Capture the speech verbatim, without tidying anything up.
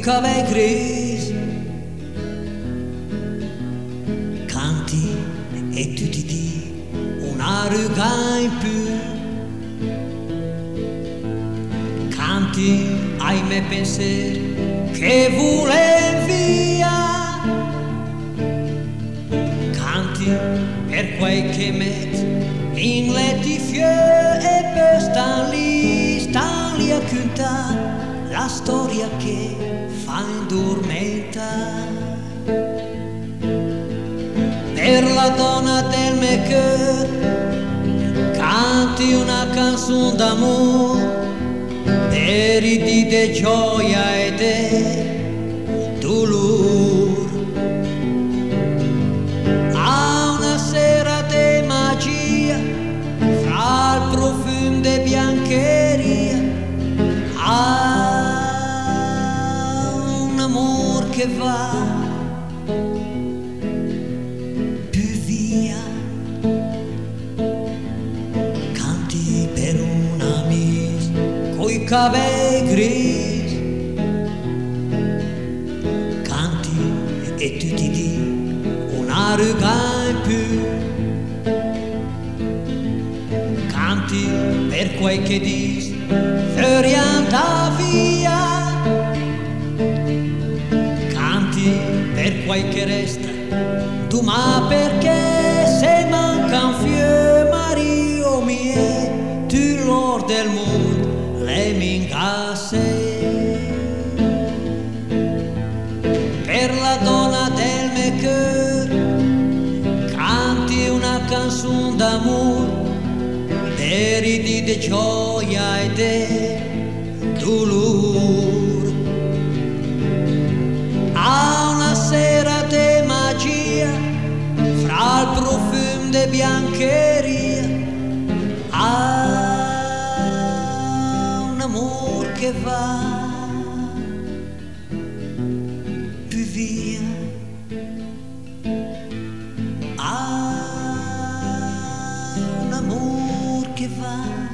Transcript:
cabelli grigi, canti e tu ti di una ruga in più, canti ai miei pensieri che volevi via, canti per quei che metti in letti fiori e per star lì, star lì a cantare la storia che fa indormentare. Per la donna del mio cuore canti una canzone d'amore, per i dì di gioia e di dolore. A una sera di magia, fra il profumo di biancheria, a un amor che va più via. Canti per una amica coi cabelli grigi, canti e tu ti di una ruga in più, canti per quei che dici fuori andar via, canti per quei che resta tu, ma perché se manca un fiore, Mario mio, tu l'or del mondo le mingasse. Per la donna del mio cuore canti una canzone d'amore, per i dì di gioia e di dolore. A una sera di magia, fra il profumo di biancheria, a un amor che va più via, a un amor che va